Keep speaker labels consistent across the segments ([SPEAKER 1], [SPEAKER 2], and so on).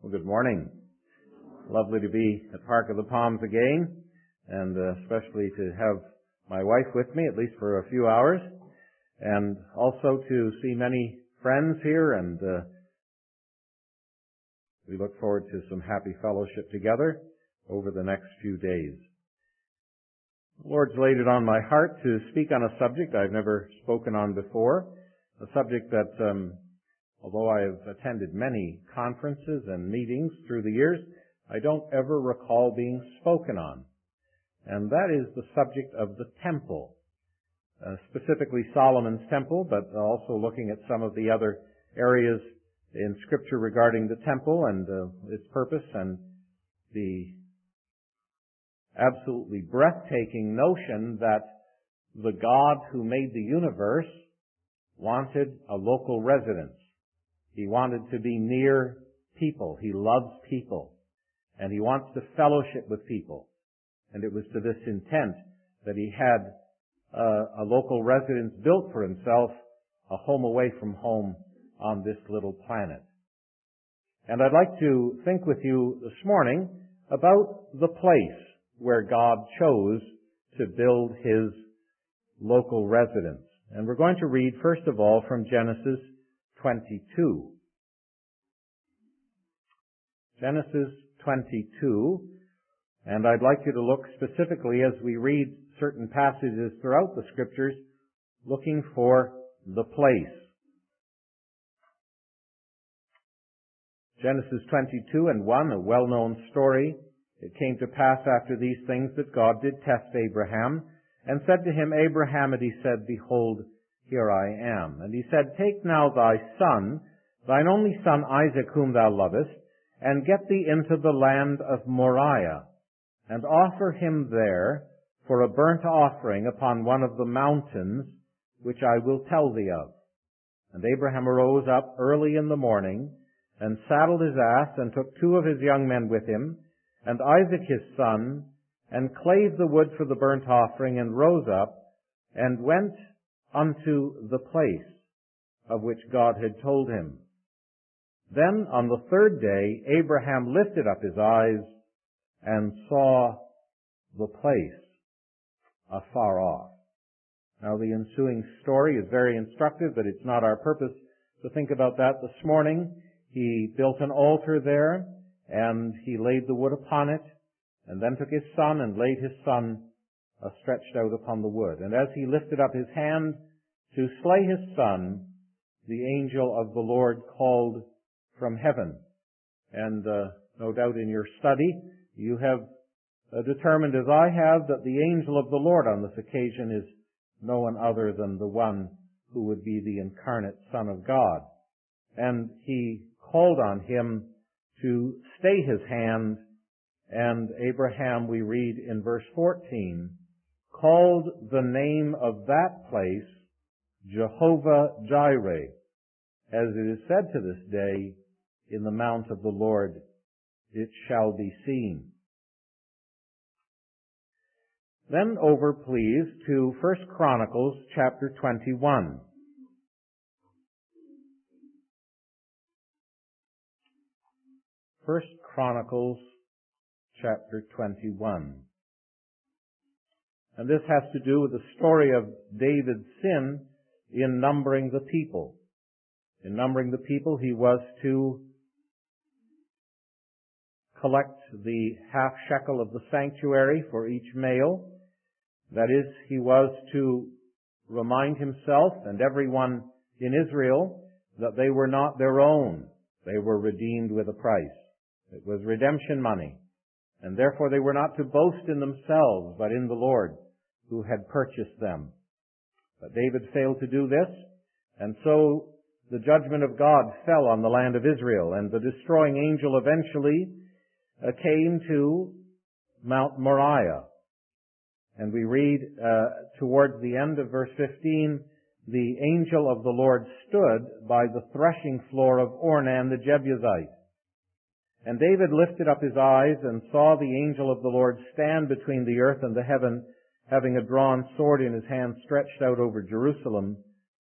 [SPEAKER 1] Well, good morning. Lovely to be at Park of the Palms again, and especially to have my wife with me, at least for a few hours, and also to see many friends here, and we look forward to some happy fellowship together over the next few days. The Lord's laid it on my heart to speak on a subject I've never spoken on before, a subject that although I have attended many conferences and meetings through the years, I don't ever recall being spoken on. And that is the subject of the temple, specifically Solomon's temple, but also looking at some of the other areas in Scripture regarding the temple and its purpose, and the absolutely breathtaking notion that the God who made the universe wanted a local residence. He wanted to be near people. He loves people. And He wants to fellowship with people. And it was to this intent that He had a local residence built for Himself, a home away from home on this little planet. And I'd like to think with you this morning about the place where God chose to build His local residence. And we're going to read, first of all, from Genesis 22. Genesis 22, and I'd like you to look specifically as we read certain passages throughout the Scriptures, looking for the place. Genesis 22 and 1, a well-known story. It came to pass after these things that God did test Abraham, and said to him, Abraham, and he said, Behold, here I am. And he said, Take now thy son, thine only son Isaac, whom thou lovest, and get thee into the land of Moriah, and offer him there for a burnt offering upon one of the mountains which I will tell thee of. And Abraham arose up early in the morning, and saddled his ass, and took 2 of his young men with him, and Isaac his son, and clave the wood for the burnt offering, and rose up, and went unto the place of which God had told him. Then on the 3rd day, Abraham lifted up his eyes and saw the place afar off. Now the ensuing story is very instructive, but it's not our purpose to think about that this morning. He built an altar there, and he laid the wood upon it, and then took his son and laid his son stretched out upon the wood. And as he lifted up his hand to slay his son, the angel of the Lord called from heaven. And no doubt in your study you have determined, as I have, that the angel of the Lord on this occasion is no one other than the one who would be the incarnate Son of God. And he called on him to stay his hand, and Abraham, we read in verse 14, called the name of that place Jehovah-Jireh, as it is said to this day, in the mount of the Lord it shall be seen. Then over, please, to 1 Chronicles chapter 21. 1 Chronicles chapter 21. And this has to do with the story of David's sin in numbering the people. In numbering the people, he was to collect the half shekel of the sanctuary for each male. That is, he was to remind himself and everyone in Israel that they were not their own. They were redeemed with a price. It was redemption money. And therefore they were not to boast in themselves, but in the Lord who had purchased them. But David failed to do this, and so the judgment of God fell on the land of Israel, and the destroying angel eventually came to Mount Moriah. And we read towards the end of verse 15, the angel of the Lord stood by the threshing floor of Ornan the Jebusite. And David lifted up his eyes and saw the angel of the Lord stand between the earth and the heaven, having a drawn sword in his hand stretched out over Jerusalem.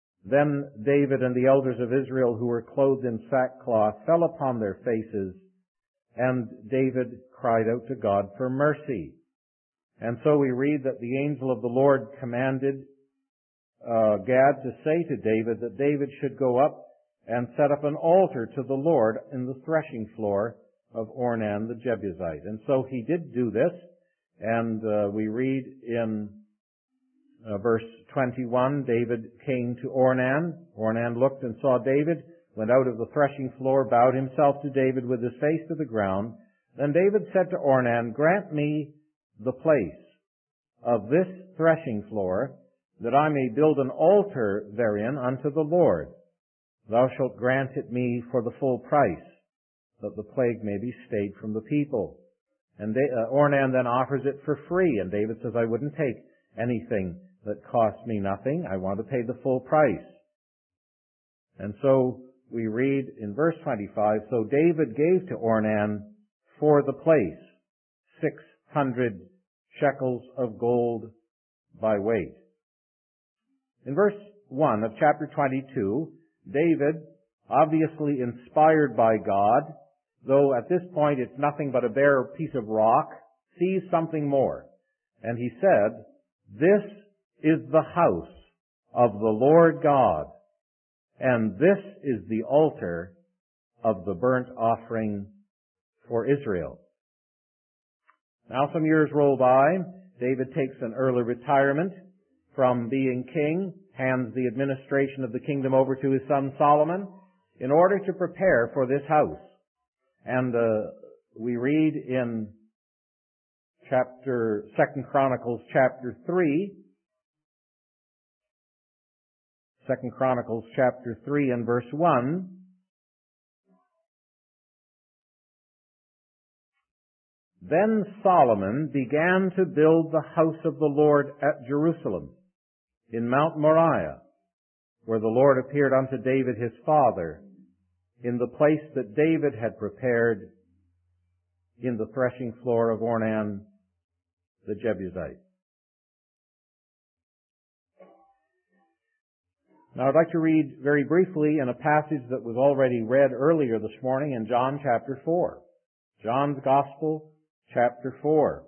[SPEAKER 1] Then David and the elders of Israel, who were clothed in sackcloth, fell upon their faces and David cried out to God for mercy. And so we read that the angel of the Lord commanded Gad to say to David that David should go up and set up an altar to the Lord in the threshing floor of Ornan the Jebusite. And so he did do this, and we read in verse 21, David came to Ornan. Ornan looked and saw David, went out of the threshing floor, bowed himself to David with his face to the ground. Then David said to Ornan, "Grant me the place of this threshing floor, that I may build an altar therein unto the Lord. Thou shalt grant it me for the full price, that the plague may be stayed from the people." And Ornan then offers it for free, and David says, "I wouldn't take anything that costs me nothing. I want to pay the full price." And so we read in verse 25, "So David gave to Ornan for the place 600 shekels of gold by weight." In verse 1 of chapter 22, David, obviously inspired by God, though at this point it's nothing but a bare piece of rock, sees something more. And he said, "This is the house of the Lord God, and this is the altar of the burnt offering for Israel." Now some years roll by. David takes an early retirement from being king, hands the administration of the kingdom over to his son Solomon in order to prepare for this house. And we read in 2 Chronicles chapter 3, 2 Chronicles chapter 3 and verse 1, "Then Solomon began to build the house of the Lord at Jerusalem, in Mount Moriah, where the Lord appeared unto David his father, in the place that David had prepared in the threshing floor of Ornan the Jebusite." Now I'd like to read very briefly in a passage that was already read earlier this morning in John chapter 4. John's Gospel, chapter 4.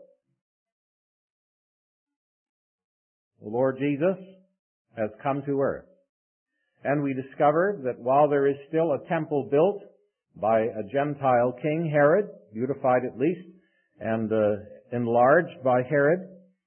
[SPEAKER 1] The Lord Jesus has come to earth. And we discover that while there is still a temple built by a Gentile king, Herod, beautified at least, and enlarged by Herod,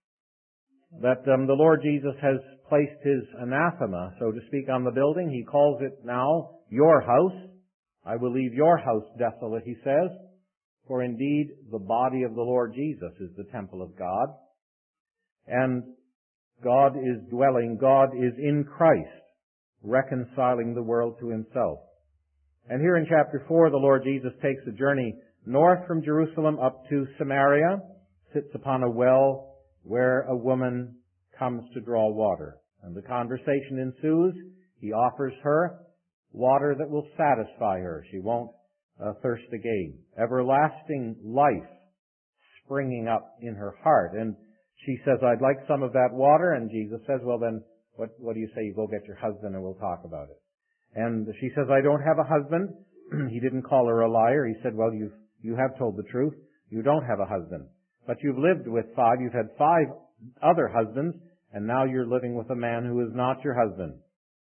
[SPEAKER 1] that the Lord Jesus has placed his anathema, so to speak, on the building. He calls it now your house. "I will leave your house desolate," he says, "for indeed the body of the Lord Jesus is the temple of God." And God is dwelling, God is in Christ, reconciling the world to himself. And here in chapter 4, the Lord Jesus takes a journey north from Jerusalem up to Samaria, sits upon a well where a woman comes to draw water. And the conversation ensues. He offers her water that will satisfy her. She won't thirst again. Everlasting life springing up in her heart. And she says, "I'd like some of that water." And Jesus says, "Well then, what do you say? You go get your husband and we'll talk about it." And she says, "I don't have a husband." He didn't call her a liar. He said, "Well, you have told the truth. You don't have a husband. But you've lived with 5. You've had 5 other husbands, and now you're living with a man who is not your husband."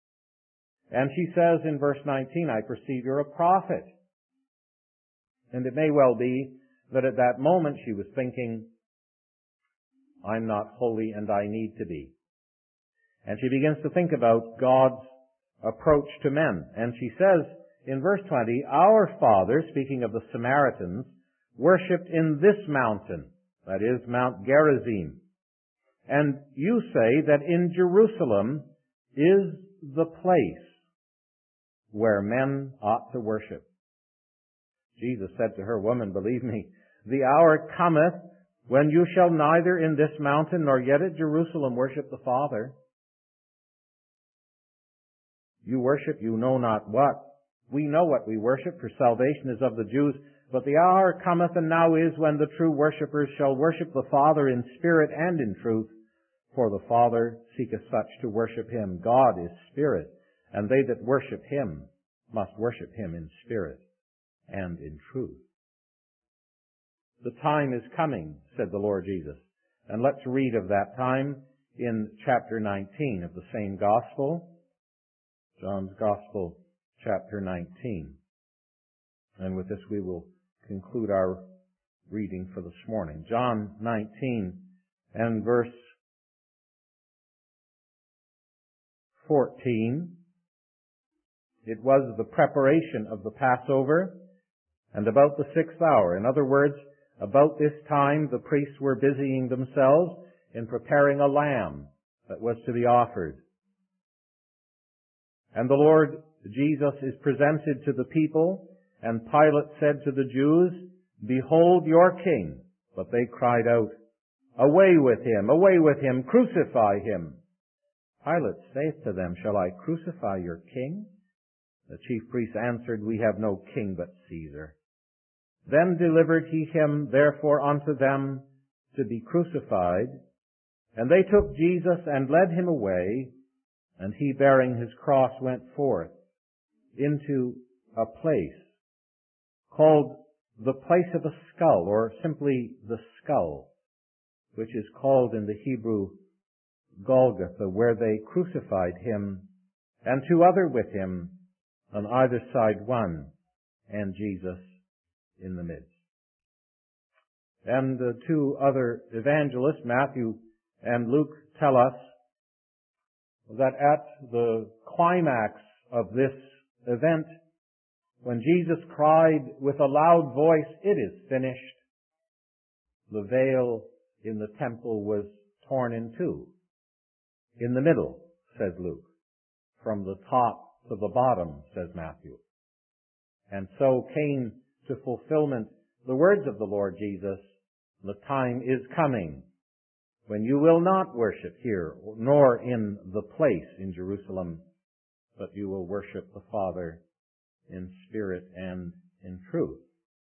[SPEAKER 1] And she says in verse 19, "I perceive you're a prophet." And it may well be that at that moment she was thinking, "I'm not holy and I need to be." And she begins to think about God's approach to men. And she says in verse 20, "Our fathers," speaking of the Samaritans, "worshipped in this mountain," that is, Mount Gerizim. "And you say that in Jerusalem is the place where men ought to worship." Jesus said to her, "Woman, believe me, the hour cometh when you shall neither in this mountain nor yet at Jerusalem worship the Father. You worship you know not what. We know what we worship, for salvation is of the Jews. But the hour cometh, and now is, when the true worshippers shall worship the Father in spirit and in truth. For the Father seeketh such to worship him. God is spirit, and they that worship him must worship him in spirit and in truth." The time is coming, said the Lord Jesus. And let's read of that time in chapter 19 of the same Gospel, John's Gospel, chapter 19. And with this we will conclude our reading for this morning. John 19 and verse 14. It was the preparation of the Passover, and about the 6th hour. In other words, about this time the priests were busying themselves in preparing a lamb that was to be offered. And the Lord Jesus is presented to the people, and Pilate said to the Jews, "Behold your king." But they cried out, away with him, crucify him." Pilate saith to them, "Shall I crucify your king?" The chief priests answered, "We have no king but Caesar." Then delivered he him therefore unto them to be crucified. And they took Jesus and led him away, and he bearing his cross went forth into a place called the place of a skull, or simply the skull, which is called in the Hebrew Golgotha, where they crucified him, and two other with him, on either side one, and Jesus in the midst. And the two other evangelists, Matthew and Luke, tell us that at the climax of this event, when Jesus cried with a loud voice, "It is finished," the veil in the temple was torn in two. In the middle, says Luke. From the top to the bottom, says Matthew. And so came to fulfillment the words of the Lord Jesus, "The time is coming when you will not worship here, nor in the place in Jerusalem, but you will worship the Father in spirit and in truth."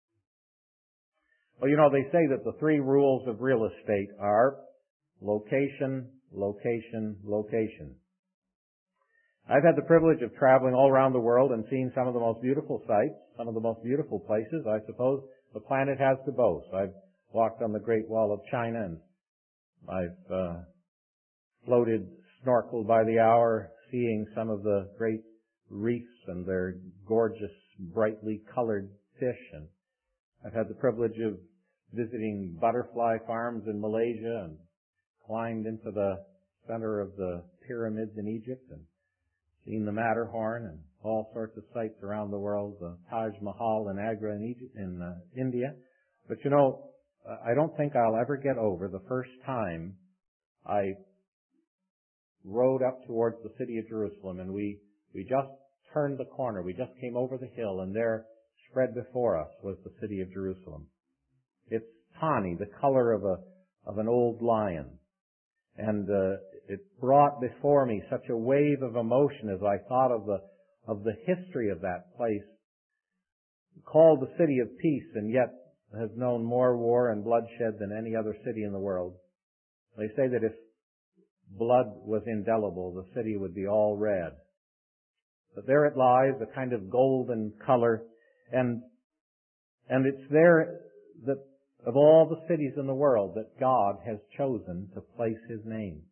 [SPEAKER 1] Well, they say that the three rules of real estate are location, location, location. I've had the privilege of traveling all around the world and seeing some of the most beautiful sights, some of the most beautiful places, I suppose, the planet has to boast. I've walked on the Great Wall of China, and I've floated, snorkeled by the hour, seeing some of the great reefs and their gorgeous, brightly colored fish. And I've had the privilege of visiting butterfly farms in Malaysia and climbed into the center of the pyramids in Egypt and seen the Matterhorn and all sorts of sights around the world, the Taj Mahal in Agra in Egypt, in India. But I don't think I'll ever get over the first time I rode up towards the city of Jerusalem, and we just turned the corner. We just came over the hill, and there, spread before us, was the city of Jerusalem. It's tawny, the color of an old lion. And it brought before me such a wave of emotion as I thought of the history of that place, called the city of peace, and yet has known more war and bloodshed than any other city in the world. They say that if blood was indelible, the city would be all red. But there it lies, a kind of golden color, and it's there that of all the cities in the world that God has chosen to place His name.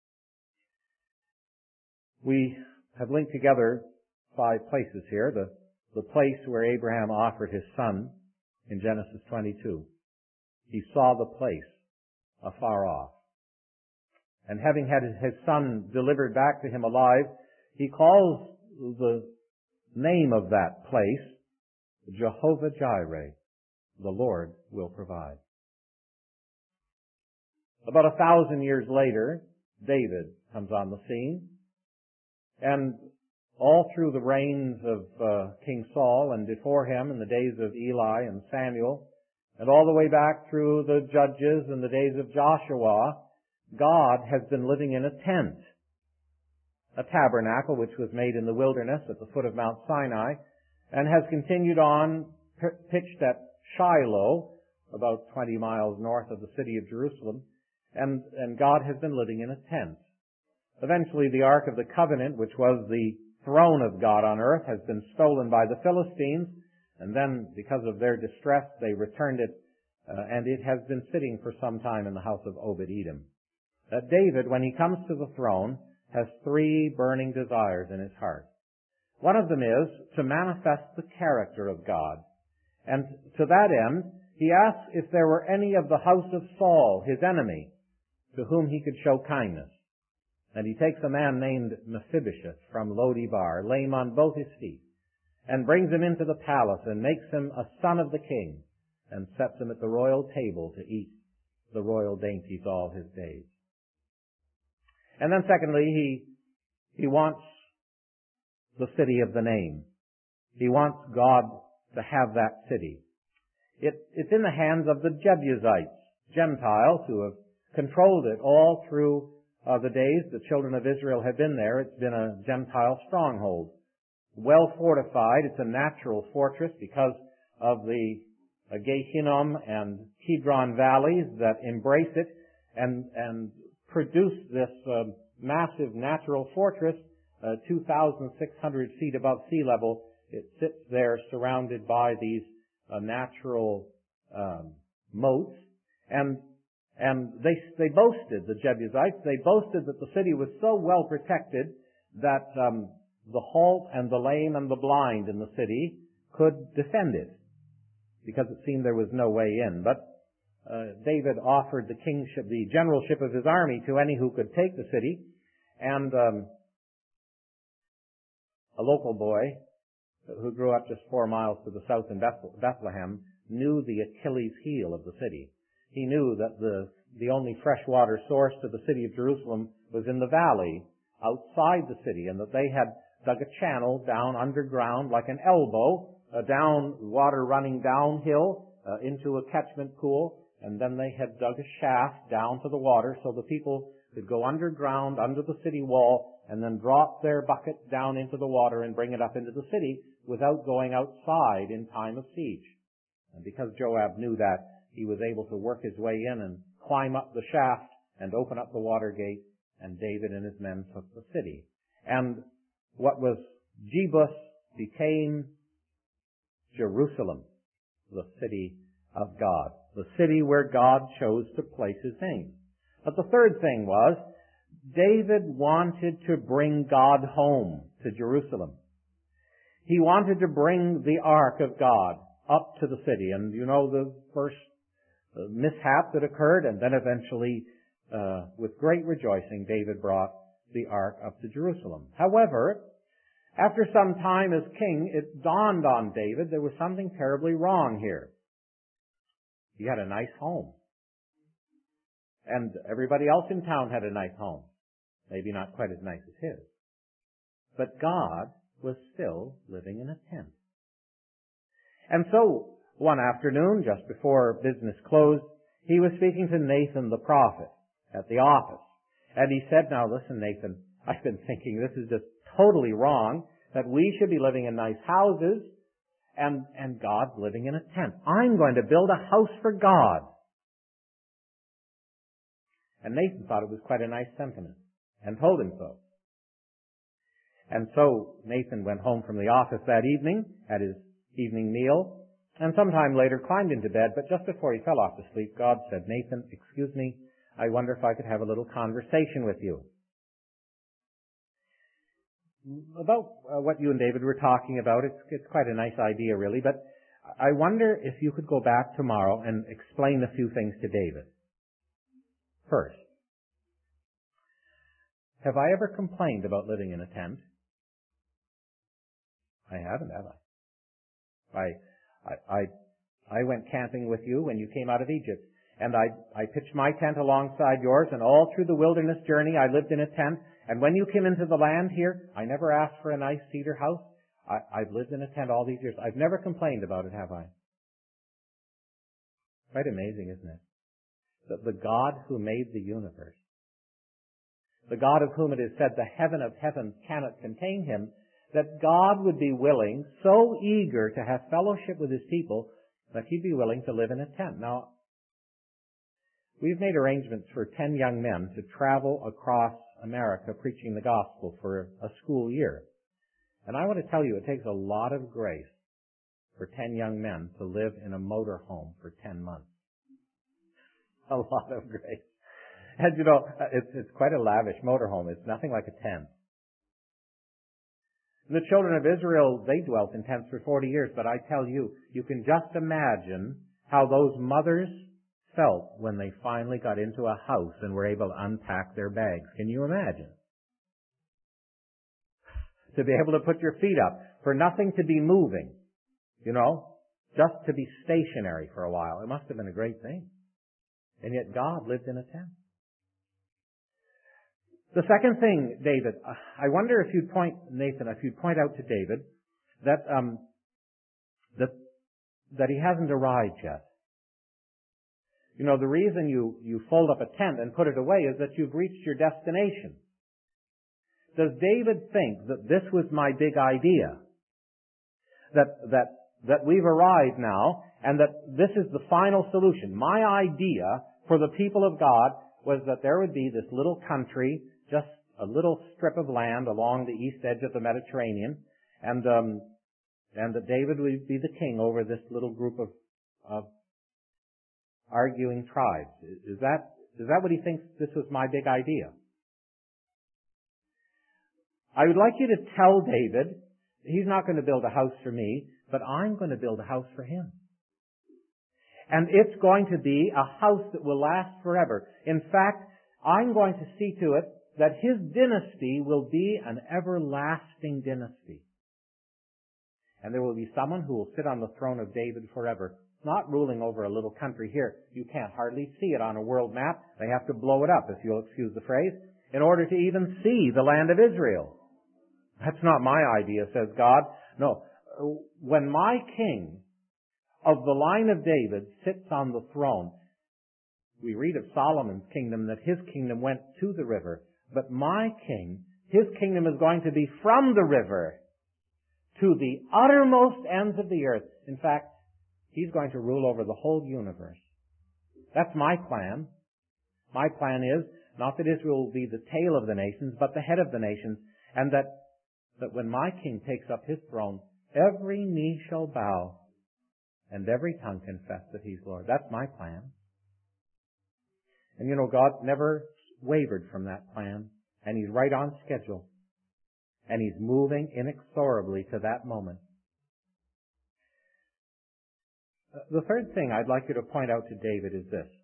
[SPEAKER 1] We have linked together 5 places here. The place where Abraham offered his son in Genesis 22. He saw the place afar off. And having had his son delivered back to him alive, he calls the name of that place Jehovah Jireh. The Lord will provide. About 1,000 years later, David comes on the scene, and all through the reigns of King Saul and before him in the days of Eli and Samuel, and all the way back through the Judges and the days of Joshua, God has been living in a tent, a tabernacle which was made in the wilderness at the foot of Mount Sinai, and has continued on, pitched at Shiloh, about 20 miles north of the city of Jerusalem, and God has been living in a tent. Eventually, the Ark of the Covenant, which was the throne of God on earth, has been stolen by the Philistines, and then, because of their distress, they returned it and it has been sitting for some time in the house of Obed-Edom. David, when he comes to the throne, has three burning desires in his heart. One of them is to manifest the character of God. And to that end, he asks if there were any of the house of Saul, his enemy, to whom he could show kindness. And he takes a man named Mephibosheth from Lo-debar, lame on both his feet, and brings him into the palace and makes him a son of the king, and sets him at the royal table to eat the royal dainties all his days. And then secondly, he wants the city of the name. He wants God to have that city. It's in the hands of the Jebusites, Gentiles, who have controlled it all through the days the children of Israel have been there. It's been a Gentile stronghold. Well fortified. It's a natural fortress because of the Gehinnom and Kidron valleys that embrace it and produce this massive natural fortress, 2,600 feet above sea level. It sits there surrounded by these natural moats, and they boasted, the Jebusites, they boasted that the city was so well protected that the halt and the lame and the blind in the city could defend it, because it seemed there was no way in. But David offered the kingship, the generalship of his army, to any who could take the city, and a local boy who grew up just 4 miles to the south in Bethlehem knew the Achilles heel of the city. He knew that the only freshwater source to the city of Jerusalem was in the valley outside the city, and that they had dug a channel down underground like an elbow, down water running downhill into a catchment pool, and then they had dug a shaft down to the water so the people could go underground under the city wall and then drop their bucket down into the water and bring it up into the city without going outside in time of siege. And because Joab knew that, he was able to work his way in and climb up the shaft and open up the water gate, and David and his men took the city. And what was Jebus became Jerusalem, the city of God, the city where God chose to place his name. But the third thing was, David wanted to bring God home to Jerusalem. He wanted to bring the ark of God up to the city. And you know the first mishap that occurred, and then eventually, with great rejoicing, David brought the ark up to Jerusalem. However, after some time as king, it dawned on David there was something terribly wrong here. He had a nice home. And everybody else in town had a nice home. Maybe not quite as nice as his. But God was still living in a tent. And so, one afternoon, just before business closed, he was speaking to Nathan the prophet at the office. And he said, "Now listen, Nathan, I've been thinking this is just totally wrong, that we should be living in nice houses and God's living in a tent. I'm going to build a house for God." And Nathan thought it was quite a nice sentiment and told him so. And so Nathan went home from the office that evening, had his evening meal, and sometime later climbed into bed, but just before he fell off to sleep, God said, "Nathan, excuse me, I wonder if I could have a little conversation with you about what you and David were talking about." It's quite a nice idea, really, but I wonder if you could go back tomorrow and explain a few things to David. First, have I ever complained about living in a tent? I haven't, have I? I went camping with you when you came out of Egypt, and I pitched my tent alongside yours, and all through the wilderness journey I lived in a tent, and when you came into the land here, I never asked for a nice cedar house. I've lived in a tent all these years. I've never complained about it, have I? Quite amazing, isn't it? That the God who made the universe, the God of whom it is said the heaven of heavens cannot contain him, that God would be willing, so eager to have fellowship with his people, that he'd be willing to live in a tent. Now, we've made arrangements for 10 young men to travel across America preaching the gospel for a school year. And I want to tell you, it takes a lot of grace for 10 young men to live in a motorhome for 10 months. A lot of grace. And you know, it's quite a lavish motorhome. It's nothing like a tent. The children of Israel, they dwelt in tents for 40 years, but I tell you, you can just imagine how those mothers felt when they finally got into a house and were able to unpack their bags. Can you imagine? To be able to put your feet up, for nothing to be moving, you know, just to be stationary for a while. It must have been a great thing. And yet God lived in a tent. The second thing, David, I wonder if you'd point, Nathan, if you'd point out to David that he hasn't arrived yet. You know, the reason you fold up a tent and put it away is that you've reached your destination. Does David think that this was my big idea? That we've arrived now and that this is the final solution. My idea for the people of God was that there would be this little country, just a little strip of land along the east edge of the Mediterranean, and that David would be the king over this little group of arguing tribes. Is that what he thinks this was my big idea? I would like you to tell David, he's not going to build a house for me, but I'm going to build a house for him. And it's going to be a house that will last forever. In fact, I'm going to see to it that his dynasty will be an everlasting dynasty. And there will be someone who will sit on the throne of David forever, not ruling over a little country here. You can't hardly see it on a world map. They have to blow it up, if you'll excuse the phrase, in order to even see the land of Israel. That's not my idea, says God. No. When my king of the line of David sits on the throne, we read of Solomon's kingdom that his kingdom went to the river. But my king, his kingdom is going to be from the river to the uttermost ends of the earth. In fact, he's going to rule over the whole universe. That's my plan. My plan is not that Israel will be the tail of the nations, but the head of the nations, and that when my king takes up his throne, every knee shall bow and every tongue confess that he's Lord. That's my plan. And you know, God never wavered from that plan, and he's right on schedule, and he's moving inexorably to that moment. The third thing I'd like you to point out to David is this,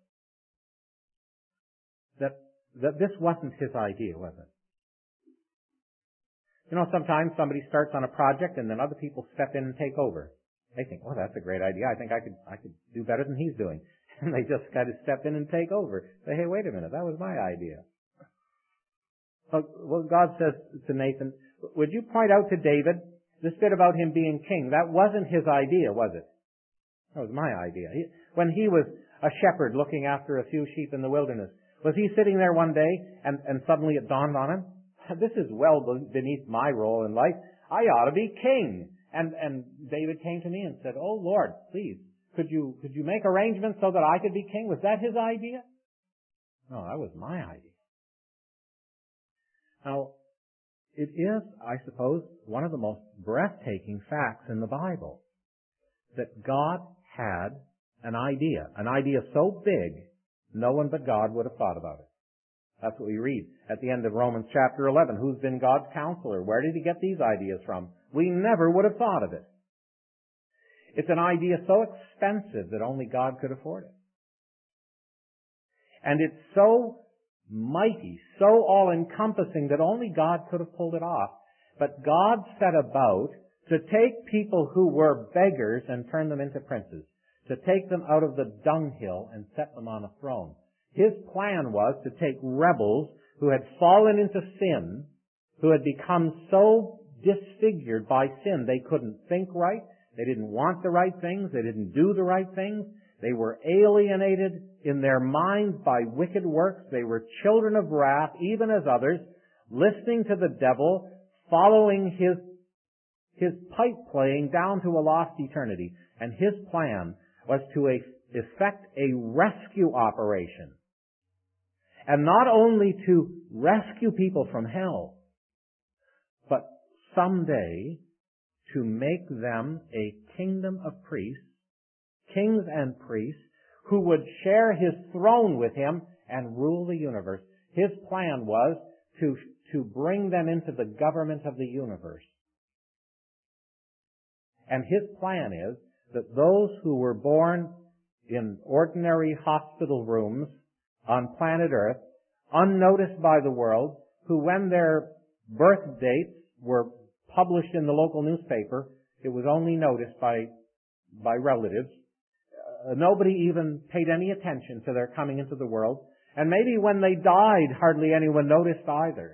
[SPEAKER 1] that this wasn't his idea, was it? You know, sometimes somebody starts on a project and then other people step in and take over. They think, oh, that's a great idea. I think I could do better than he's doing. And they just kind of step in and take over. Say, hey, wait a minute, that was my idea. Well, God says to Nathan, would you point out to David this bit about him being king? That wasn't his idea, was it? That was my idea. When he was a shepherd looking after a few sheep in the wilderness, was he sitting there one day and suddenly it dawned on him, this is well beneath my role in life. I ought to be king. And David came to me and said, oh Lord, please, could you make arrangements so that I could be king? Was that his idea? No, that was my idea. Now, it is, I suppose, one of the most breathtaking facts in the Bible that God had an idea so big, no one but God would have thought about it. That's what we read at the end of Romans chapter 11. Who's been God's counselor? Where did he get these ideas from? We never would have thought of it. It's an idea so expensive that only God could afford it. And it's so mighty, so all-encompassing that only God could have pulled it off. But God set about to take people who were beggars and turn them into princes, to take them out of the dunghill and set them on a throne. His plan was to take rebels who had fallen into sin, who had become so disfigured by sin they couldn't think right, they didn't want the right things, they didn't do the right things, they were alienated in their minds by wicked works, they were children of wrath, even as others, listening to the devil, following his pipe playing down to a lost eternity. And his plan was to effect a rescue operation. And not only to rescue people from hell, but someday to make them a kingdom of priests, kings and priests, who would share his throne with him and rule the universe. His plan was to bring them into the government of the universe. And his plan is that those who were born in ordinary hospital rooms on planet Earth, unnoticed by the world, who when their birth dates were published in the local newspaper, it was only noticed by relatives. Nobody even paid any attention to their coming into the world. And maybe when they died, hardly anyone noticed either.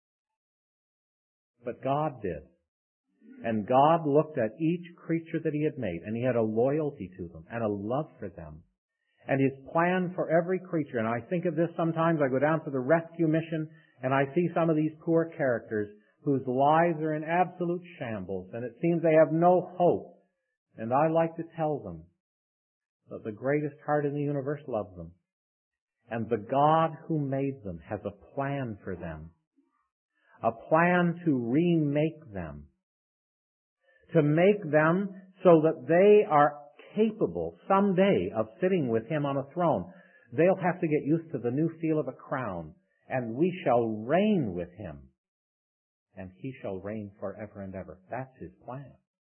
[SPEAKER 1] But God did. And God looked at each creature that He had made, and He had a loyalty to them and a love for them. And His plan for every creature, and I think of this sometimes, I go down to the rescue mission, and I see some of these poor characters whose lives are in absolute shambles, and it seems they have no hope. And I like to tell them that the greatest heart in the universe loves them. And the God who made them has a plan for them. A plan to remake them. To make them so that they are capable someday of sitting with Him on a throne. They'll have to get used to the new feel of a crown. And we shall reign with Him. And He shall reign forever and ever. That's His plan.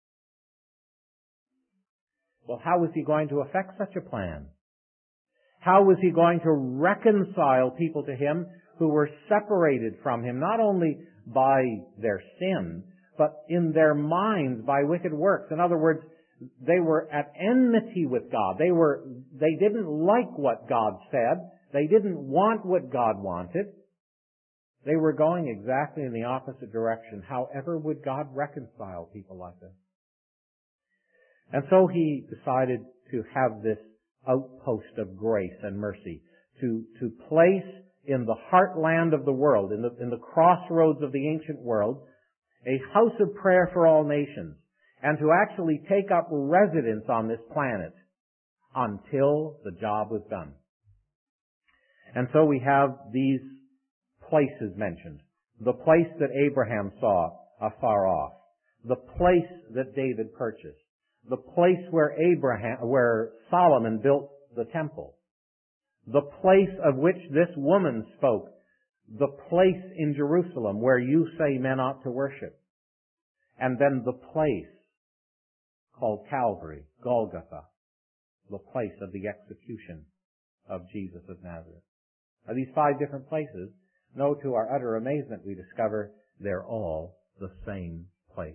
[SPEAKER 1] Well, how is He going to effect such a plan? How is He going to reconcile people to Him who were separated from Him, not only by their sin, but in their minds by wicked works? In other words, they were at enmity with God. They didn't like what God said. They didn't want what God wanted. They were going exactly in the opposite direction. However would God reconcile people like this? And so He decided to have this outpost of grace and mercy, to place in the heartland of the world, in the crossroads of the ancient world, a house of prayer for all nations, and to actually take up residence on this planet until the job was done. And so we have these places mentioned. The place that Abraham saw afar off. The place that David purchased. The place where Solomon built the temple. The place of which this woman spoke. The place in Jerusalem where you say men ought to worship. And then the place called Calvary, Golgotha, the place of the execution of Jesus of Nazareth. Now, these 5 different places, to our utter amazement, we discover they're all the same place.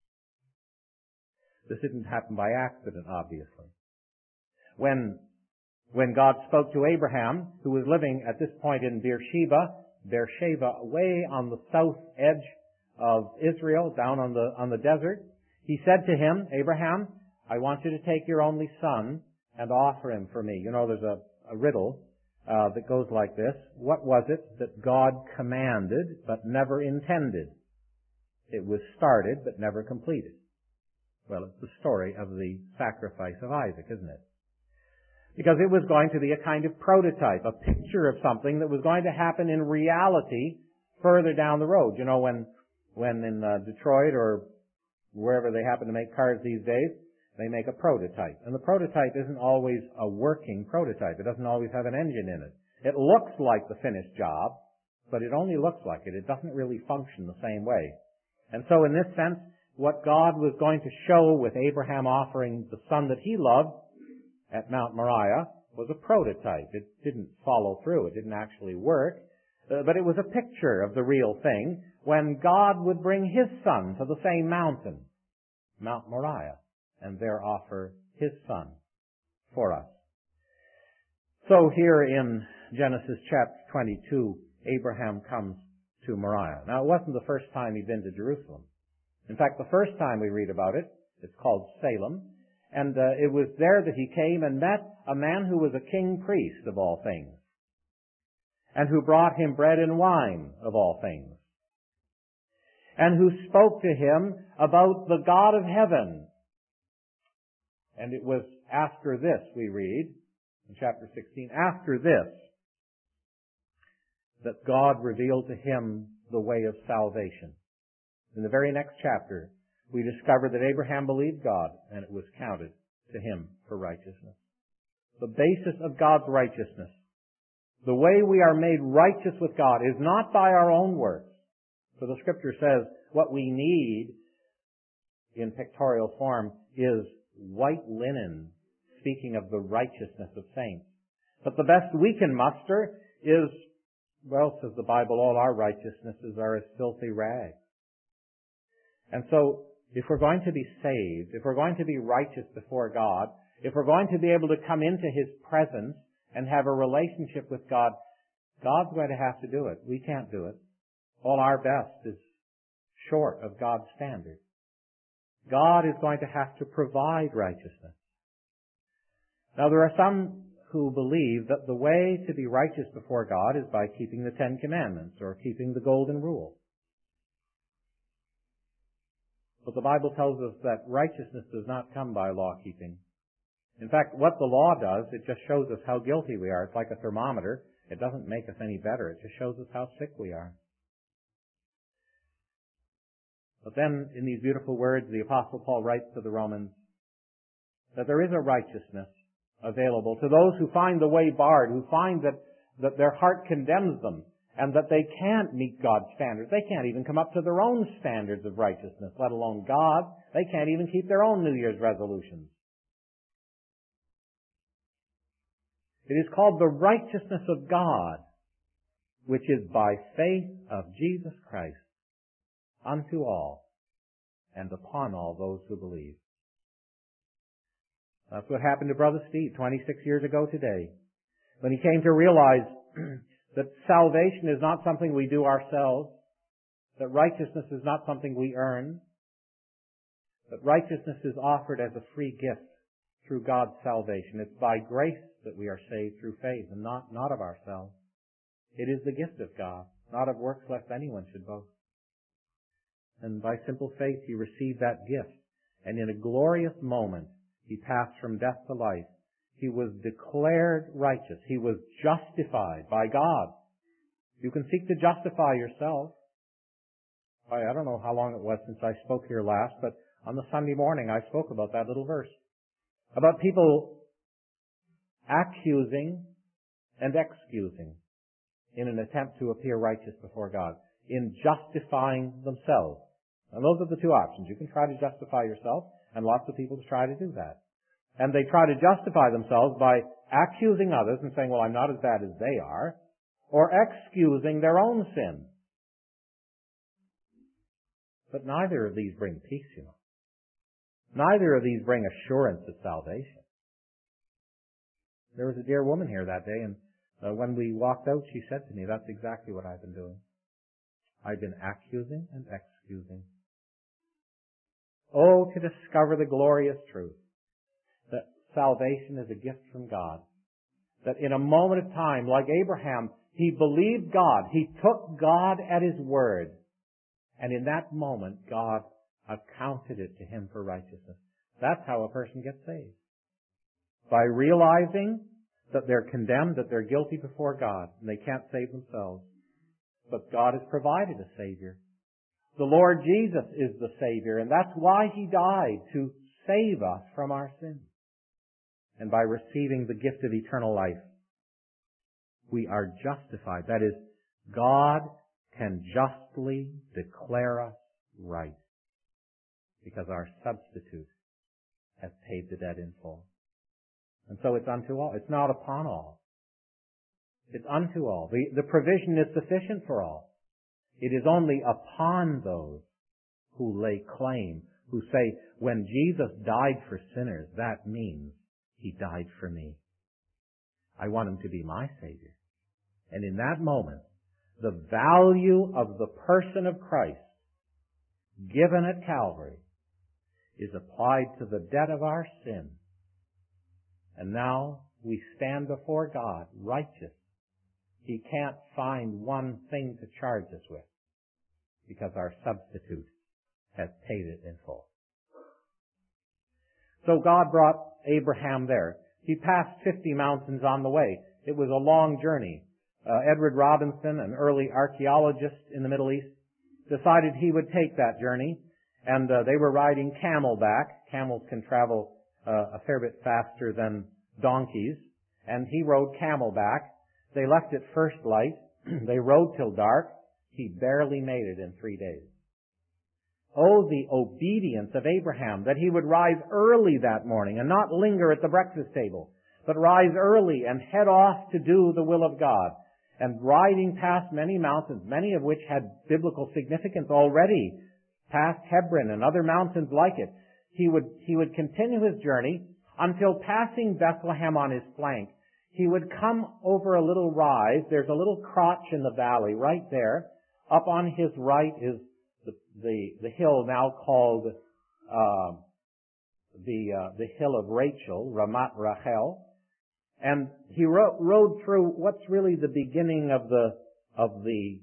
[SPEAKER 1] This didn't happen by accident, obviously. When God spoke to Abraham, who was living at this point in Beersheba, way on the south edge of Israel, down on the desert, He said to him, Abraham, I want you to take your only son and offer him for me. There's a riddle that goes like this. What was it that God commanded but never intended? It was started but never completed. Well, it's the story of the sacrifice of Isaac, isn't it? Because it was going to be a kind of prototype, a picture of something that was going to happen in reality further down the road. When in Detroit or wherever they happen to make cars these days, they make a prototype. And the prototype isn't always a working prototype. It doesn't always have an engine in it. It looks like the finished job, but it only looks like it. It doesn't really function the same way. And so in this sense, what God was going to show with Abraham offering the son that he loved at Mount Moriah was a prototype. It didn't follow through. It didn't actually work. But it was a picture of the real thing when God would bring His Son to the same mountain, Mount Moriah, and there offer His Son for us. So here in Genesis chapter 22, Abraham comes to Moriah. Now, it wasn't the first time he'd been to Jerusalem. In fact, the first time we read about it, it's called Salem, and it was there that he came and met a man who was a king priest of all things, and who brought him bread and wine of all things, and who spoke to him about the God of heaven. And it was after this, we read, in chapter 16, after this, that God revealed to him the way of salvation. In the very next chapter, we discover that Abraham believed God, and it was counted to him for righteousness. the basis of God's righteousness, the way we are made righteous with God, is not by our own works. For the Scripture says what we need in pictorial form is white linen, speaking of the righteousness of saints. But the best we can muster is, well, says the Bible, all our righteousnesses are as filthy rags. And so, if we're going to be saved, if we're going to be righteous before God, if we're going to be able to come into His presence and have a relationship with God, God's going to have to do it. We can't do it. All our best is short of God's standard. God is going to have to provide righteousness. Now, there are some who believe that the way to be righteous before God is by keeping the Ten Commandments or keeping the Golden Rule. But the Bible tells us that righteousness does not come by law-keeping. In fact, what the law does, it just shows us how guilty we are. It's like a thermometer. It doesn't make us any better. It just shows us how sick we are. But then, in these beautiful words, the Apostle Paul writes to the Romans that there is a righteousness available to those who find the way barred, who find that their heart condemns them, and that they can't meet God's standards. They can't even come up to their own standards of righteousness, let alone God. They can't even keep their own New Year's resolutions. It is called the righteousness of God, which is by faith of Jesus Christ, unto all, and upon all those who believe. That's what happened to Brother Steve 26 years ago today, when he came to realize that salvation is not something we do ourselves, that righteousness is not something we earn, that righteousness is offered as a free gift through God's salvation. It's by grace that we are saved through faith, and not of ourselves. It is the gift of God, not of works lest anyone should boast. And by simple faith he received that gift, and in a glorious moment he passed from death to life. He was declared righteous. He was justified by God. You can seek to justify yourself. I don't know how long it was since I spoke here last, but on the Sunday morning I spoke about that little verse. About people accusing and excusing in an attempt to appear righteous before God, in justifying themselves. And those are the two options. You can try to justify yourself, and lots of people try to do that. And they try to justify themselves by accusing others and saying, well, I'm not as bad as they are, or excusing their own sin. But neither of these bring peace, you know. Neither of these bring assurance of salvation. There was a dear woman here that day, and when we walked out, she said to me, that's exactly what I've been doing. I've been accusing and excusing. Oh, to discover the glorious truth that salvation is a gift from God. That in a moment of time, like Abraham, he believed God. He took God at His word. And in that moment, God accounted it to him for righteousness. That's how a person gets saved. By realizing that they're condemned, that they're guilty before God, and they can't save themselves. But God has provided a Savior. The Lord Jesus is the Savior, and that's why He died, to save us from our sins. And by receiving the gift of eternal life, we are justified. That is, God can justly declare us right, because our substitute has paid the debt in full. And so it's unto all. It's not upon all. It's unto all. The provision is sufficient for all. It is only upon those who lay claim, who say, when Jesus died for sinners, that means He died for me. I want Him to be my Savior. And in that moment, the value of the person of Christ given at Calvary is applied to the debt of our sin. And now we stand before God righteous. He can't find one thing to charge us with, because our substitute has paid it in full. So God brought Abraham there. He passed 50 mountains on the way. It was a long journey. Edward Robinson, an early archaeologist in the Middle East, decided he would take that journey, and they were riding camelback. Camels can travel a fair bit faster than donkeys, and he rode camelback. They left at first light. They rode till dark. He barely made it in 3 days. Oh, the obedience of Abraham, that he would rise early that morning and not linger at the breakfast table, but rise early and head off to do the will of God. And riding past many mountains, many of which had biblical significance already, past Hebron and other mountains like it, he would continue his journey until passing Bethlehem on his flank. He would come over a little rise. There's a little crotch in the valley right there. Up on his right is the hill now called the hill of Rachel, Ramat Rachel, and he rode through what's really the beginning of the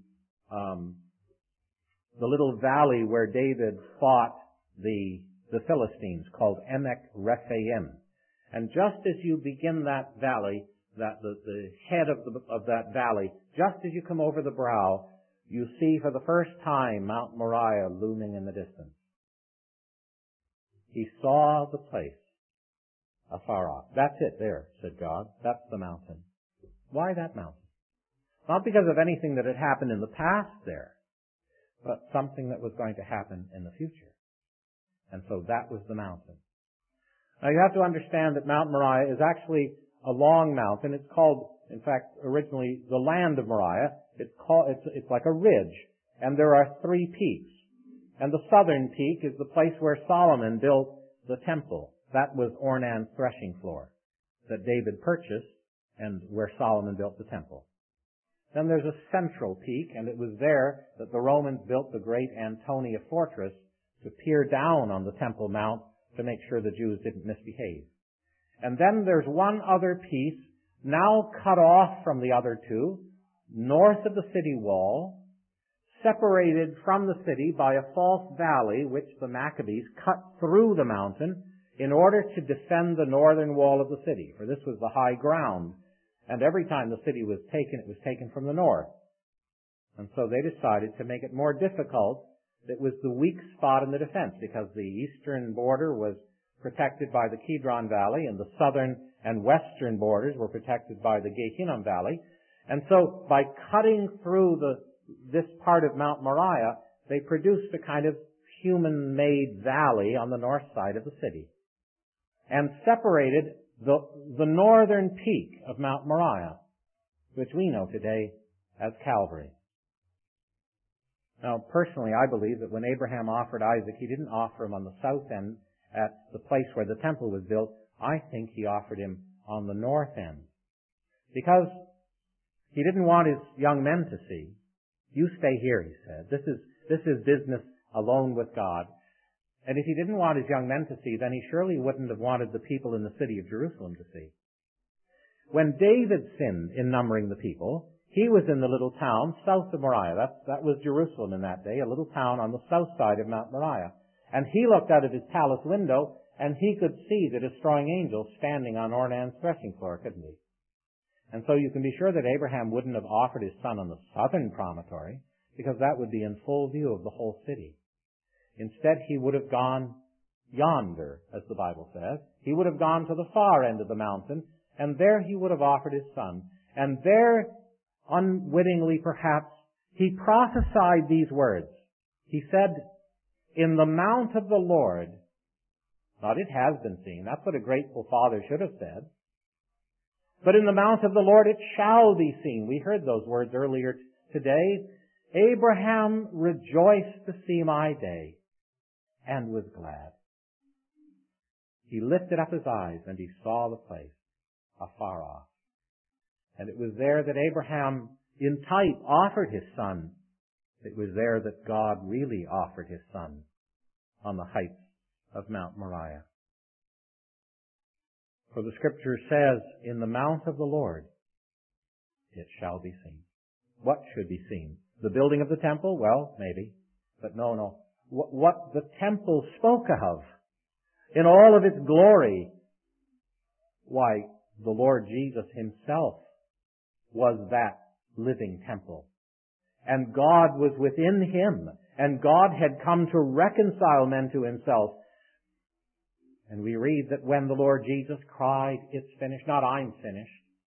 [SPEAKER 1] little valley where David fought the Philistines, called Emek Rephaim. And just as you begin that valley, the head of that valley, just as you come over the brow, you see for the first time Mount Moriah looming in the distance. He saw the place afar off. That's it there, said God. That's the mountain. Why that mountain? Not because of anything that had happened in the past there, but something that was going to happen in the future. And so that was the mountain. Now you have to understand that Mount Moriah is actually a long mountain. It's called, in fact, originally the land of Moriah. It's like a ridge, and there are 3 peaks. And the southern peak is the place where Solomon built the temple. That was Ornan's threshing floor that David purchased and where Solomon built the temple. Then there's a central peak, and it was there that the Romans built the great Antonia fortress to peer down on the Temple Mount to make sure the Jews didn't misbehave. And then there's one other piece, now cut off from the other 2, north of the city wall, separated from the city by a false valley which the Maccabees cut through the mountain in order to defend the northern wall of the city, for this was the high ground, and every time the city was taken, it was taken from the north. And so they decided to make it more difficult. It was the weak spot in the defense, because the eastern border was protected by the Kidron Valley, and the southern and western borders were protected by the Gehinnom Valley. And so by cutting through this part of Mount Moriah, they produced a kind of human-made valley on the north side of the city, and separated the northern peak of Mount Moriah, which we know today as Calvary. Now, personally, I believe that when Abraham offered Isaac, he didn't offer him on the south end at the place where the temple was built. I think he offered him on the north end, because he didn't want his young men to see. You stay here, he said. This is business alone with God. And if he didn't want his young men to see, then he surely wouldn't have wanted the people in the city of Jerusalem to see. When David sinned in numbering the people, he was in the little town south of Moriah. That was Jerusalem in that day, a little town on the south side of Mount Moriah. And he looked out of his palace window, and he could see the destroying angel standing on Ornan's threshing floor, couldn't he? And so you can be sure that Abraham wouldn't have offered his son on the southern promontory, because that would be in full view of the whole city. Instead, he would have gone yonder, as the Bible says. He would have gone to the far end of the mountain, and there he would have offered his son. And there, unwittingly perhaps, he prophesied these words. He said, "In the mount of the Lord," not "it has been seen," that's what a grateful father should have said, but "in the mount of the Lord it shall be seen." We heard those words earlier today. "Abraham rejoiced to see my day, and was glad." He lifted up his eyes, and he saw the place afar off. And it was there that Abraham, in type, offered his son. It was there that God really offered his son, on the heights of Mount Moriah. For the Scripture says, "In the mount of the Lord it shall be seen." What should be seen? The building of the temple? Well, maybe. But no. What the temple spoke of in all of its glory. Why, the Lord Jesus himself was that living temple. And God was within him. And God had come to reconcile men to himself. And we read that when the Lord Jesus cried, "It's finished," not "I'm finished,"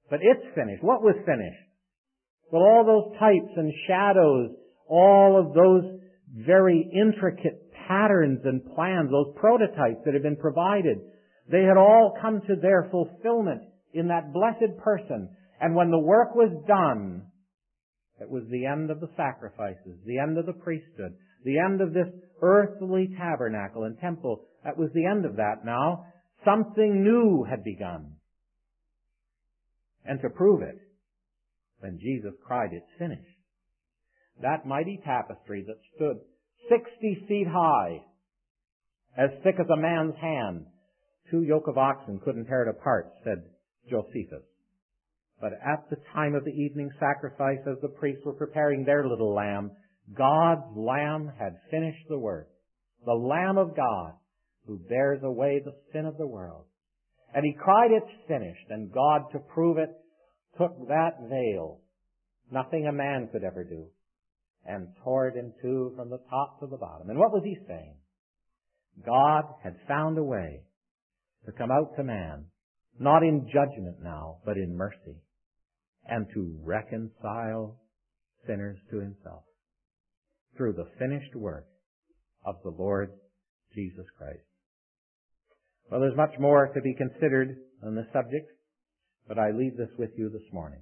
[SPEAKER 1] But it's finished. What was finished? Well, all those types and shadows, all of those very intricate patterns and plans, those prototypes that had been provided, they had all come to their fulfillment in that blessed person. And when the work was done, it was the end of the sacrifices, the end of the priesthood, the end of this earthly tabernacle and temple. That was the end of that now. Something new had begun. And to prove it, when Jesus cried, "It's finished," that mighty tapestry that stood 60 feet high, as thick as a man's hand, 2 yoke of oxen couldn't tear it apart, said Josephus. But at the time of the evening sacrifice, as the priests were preparing their little lamb, God's Lamb had finished the work. The Lamb of God, who bears away the sin of the world. And He cried, "It's finished." And God, to prove it, took that veil, nothing a man could ever do, and tore it in two from the top to the bottom. And what was He saying? God had found a way to come out to man, not in judgment now, but in mercy, and to reconcile sinners to Himself through the finished work of the Lord Jesus Christ. Well, there's much more to be considered on this subject, but I leave this with you this morning.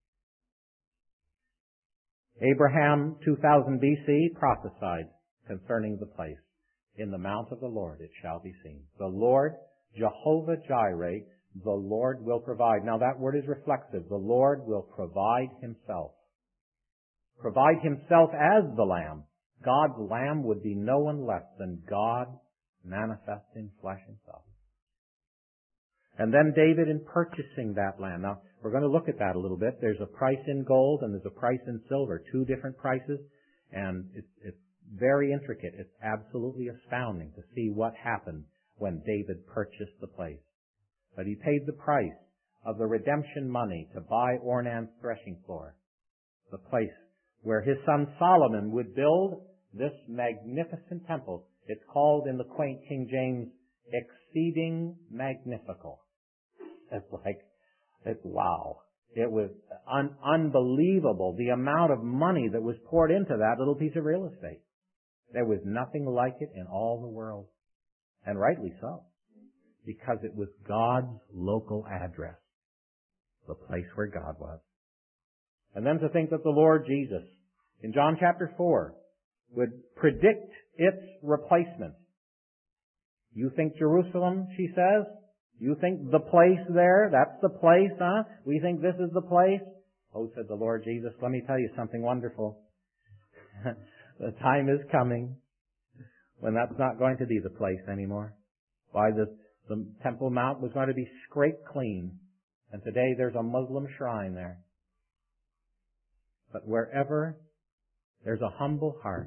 [SPEAKER 1] Abraham, 2000 BC, prophesied concerning the place. "In the mount of the Lord it shall be seen." The Lord, Jehovah Jireh, the Lord will provide. Now that word is reflexive. The Lord will provide Himself. Provide Himself as the Lamb. God's Lamb would be no one less than God manifest in flesh Himself. And then David in purchasing that Lamb. Now, we're going to look at that a little bit. There's a price in gold and there's a price in silver. 2 different prices. And it's very intricate. It's absolutely astounding to see what happened when David purchased the place. But he paid the price of the redemption money to buy Ornan's threshing floor, the place where his son Solomon would build this magnificent temple. It's called in the quaint King James, exceeding magnifical. It's wow. It was unbelievable, the amount of money that was poured into that little piece of real estate. There was nothing like it in all the world. And rightly so, because it was God's local address, the place where God was. And then to think that the Lord Jesus, in John chapter 4, would predict its replacement. "You think Jerusalem," she says, "you think the place there, that's the place, huh? We think this is the place." "Oh," said the Lord Jesus, "let me tell you something wonderful. The time is coming when that's not going to be the place anymore. Why, the Temple Mount was going to be scraped clean, and today there's a Muslim shrine there. But wherever there's a humble heart,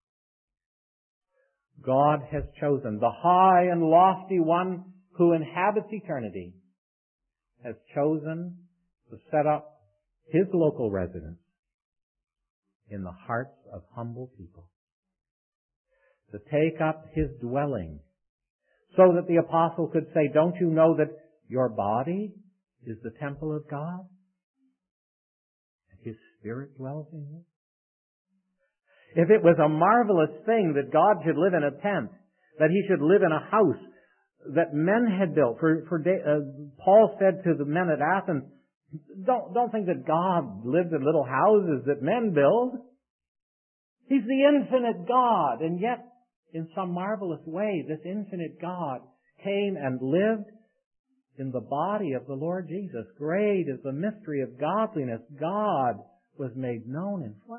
[SPEAKER 1] God has chosen, the high and lofty one who inhabits eternity, has chosen to set up His local residence in the hearts of humble people, to take up His dwelling, so that the apostle could say, "Don't you know that your body is the temple of God? And His Spirit dwells in you?" If it was a marvelous thing that God should live in a tent, that He should live in a house that men had built, Paul said to the men at Athens, don't think that God lives in little houses that men build. He's the infinite God, and yet, in some marvelous way, this infinite God came and lived in the body of the Lord Jesus. Great is the mystery of godliness. God was made known in flesh.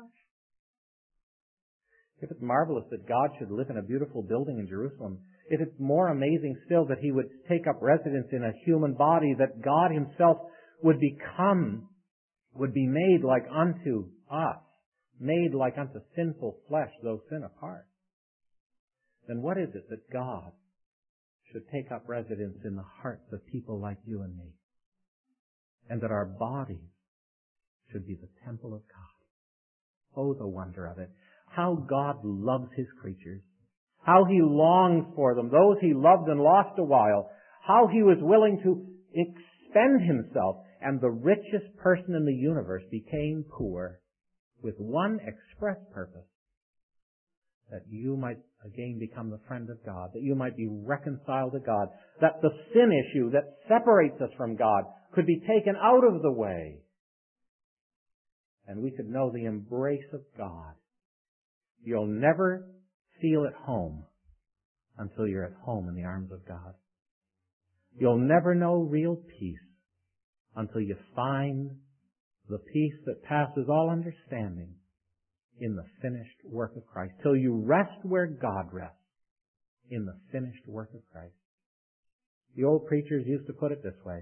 [SPEAKER 1] If it's marvelous that God should live in a beautiful building in Jerusalem, if it's more amazing still that He would take up residence in a human body, that God Himself would be made like unto us, made like unto sinful flesh, though sin apart, then what is it that God should take up residence in the hearts of people like you and me? And that our bodies should be the temple of God. Oh, the wonder of it. How God loves His creatures. How He longs for them. Those He loved and lost a while. How He was willing to spend himself, and the richest person in the universe became poor with one express purpose, that you might again become the friend of God, that you might be reconciled to God, that the sin issue that separates us from God could be taken out of the way, and we could know the embrace of God. You'll never feel at home until you're at home in the arms of God. You'll never know real peace until you find the peace that passes all understanding in the finished work of Christ, till you rest where God rests, in the finished work of Christ. The old preachers used to put it this way,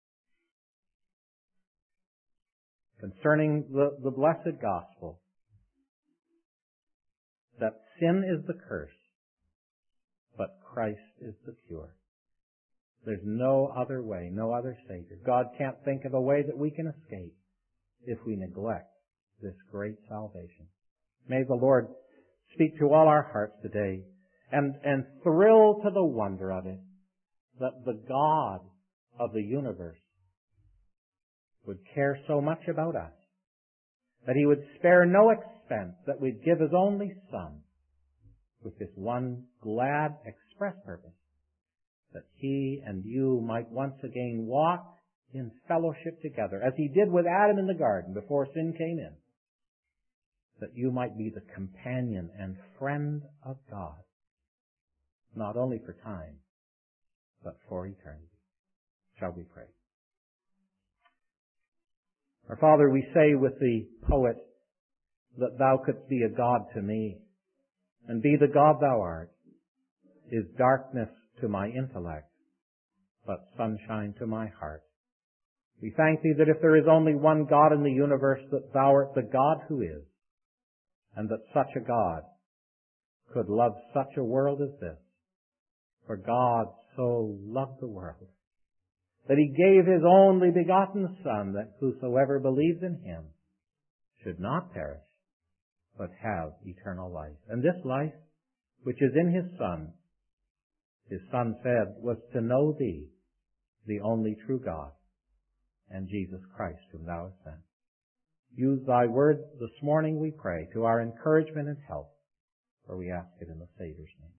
[SPEAKER 1] concerning the blessed gospel, that sin is the curse, but Christ is the cure. There's no other way, no other Savior. God can't think of a way that we can escape if we neglect this great salvation. May the Lord speak to all our hearts today and thrill to the wonder of it, that the God of the universe would care so much about us, that He would spare no expense, that we'd give His only Son with this one glad express purpose, that He and you might once again walk in fellowship together, as He did with Adam in the garden before sin came in, that you might be the companion and friend of God, not only for time, but for eternity. Shall we pray? Our Father, we say with the poet, that Thou couldst be a God to me, and be the God Thou art, is darkness to my intellect, but sunshine to my heart. We thank Thee that if there is only one God in the universe, that Thou art the God who is, and that such a God could love such a world as this. For God so loved the world, that He gave His only begotten Son, that whosoever believes in Him should not perish, but have eternal life. And this life, which is in His Son said, was to know Thee, the only true God, and Jesus Christ, whom Thou hast sent. Use Thy word this morning, we pray, to our encouragement and help, for we ask it in the Savior's name.